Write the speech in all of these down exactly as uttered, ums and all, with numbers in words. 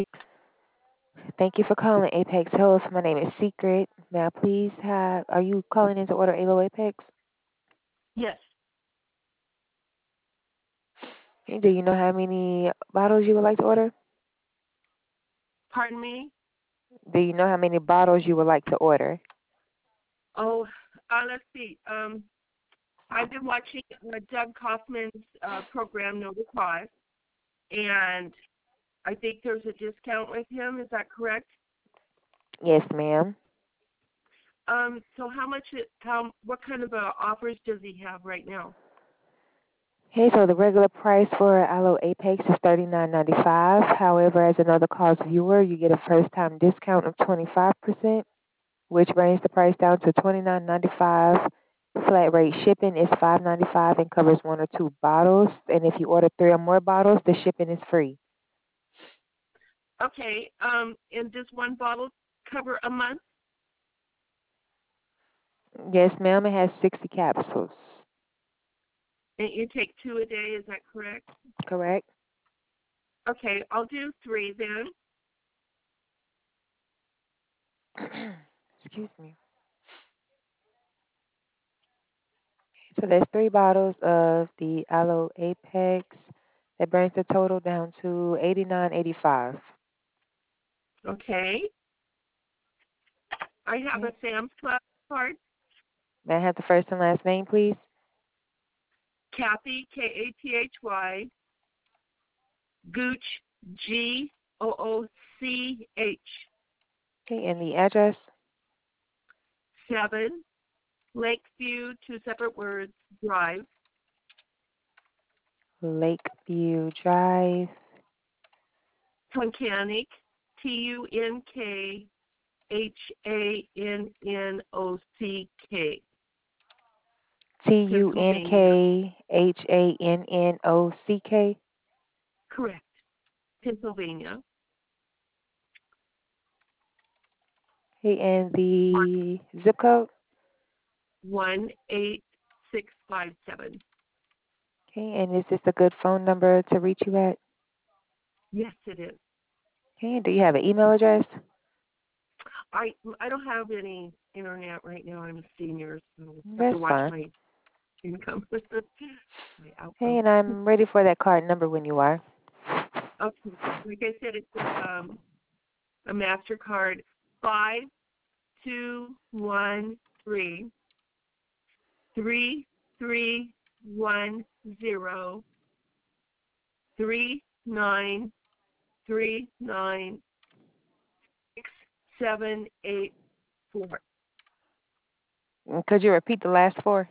Thank you for calling Apex Health. My name is Secret. May I please have, are you calling in to order Alo Apex? Yes. Okay, do you know how many bottles you would like to order? Pardon me? Do you know how many bottles you would like to order? Oh, uh, let's see. Um, I've been watching uh, Doug Kaufman's uh, program, No Cost, and I think there's a discount with him. Is that correct? Yes, ma'am. Um, so how much? It, how? What kind of uh, offers does he have right now? Okay, so the regular price for Aloe Apex is thirty-nine ninety-five. However, as another cost viewer, you get a first time discount of twenty-five percent, which brings the price down to twenty-nine ninety-five. Flat rate shipping is five ninety-five and covers one or two bottles. And if you order three or more bottles, the shipping is free. Okay. Um, and does one bottle cover a month? Yes, ma'am. It has sixty capsules. And you take two a day. Is that correct? Correct? Okay, I'll do three then. Excuse me. So there's three bottles of the Aloe Apex. That brings the total down to eighty-nine eighty-five. Okay. I have a Okay. Sam's Club card. May I have the first and last name, please? Kathy, K A T H Y, Gooch, G O O C H, Okay, and the address? seven, Lakeview, two separate words, Drive, Lakeview Drive. Tunkhannock, T U N K H A N N O C K, T U N Pennsylvania. K H A N N O C K. Correct. Pennsylvania. Okay, and the zip code? one eight six five seven. Okay, and is this a good phone number to reach you at? Yes, it is. Okay, do you have an email address? I I don't have any internet right now. I'm a senior, so I have to That's watch fine. my income, my Okay, outcome. and I'm ready for that card number when you are. Okay, like I said, it's a, um, a Mastercard five two one three three three one zero three nine three nine six seven eight four Mm, could you repeat the last four?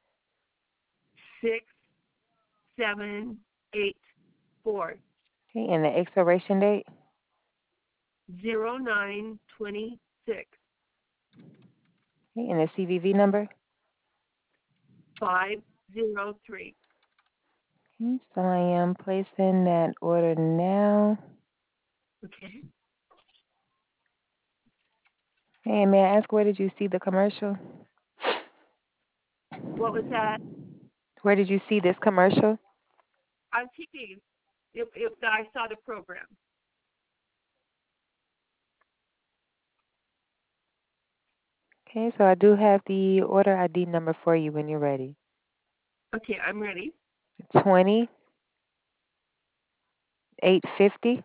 six seven eight four Okay, and the expiration date? zero nine twenty six Okay, and the C V V number? five zero three. Okay, so I am placing that order now. Okay. Hey, may I ask, where did you see the commercial? What was that? Where did you see this commercial? On T V. If, if I saw the program. Okay, so I do have the order I D number for you when you're ready. Okay, I'm ready. Twenty eight fifty.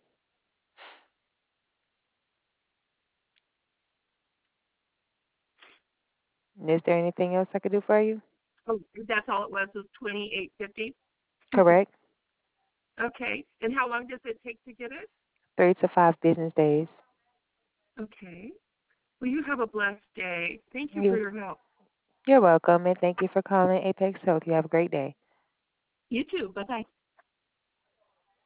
Is there anything else I could do for you? Oh, that's all it was, was twenty-eight fifty. Correct. Okay. And how long does it take to get it? Three to five business days. Okay. Well, you have a blessed day. Thank you for You, your help. you're welcome, and thank you for calling Apex Health. You have a great day. You too. Bye bye.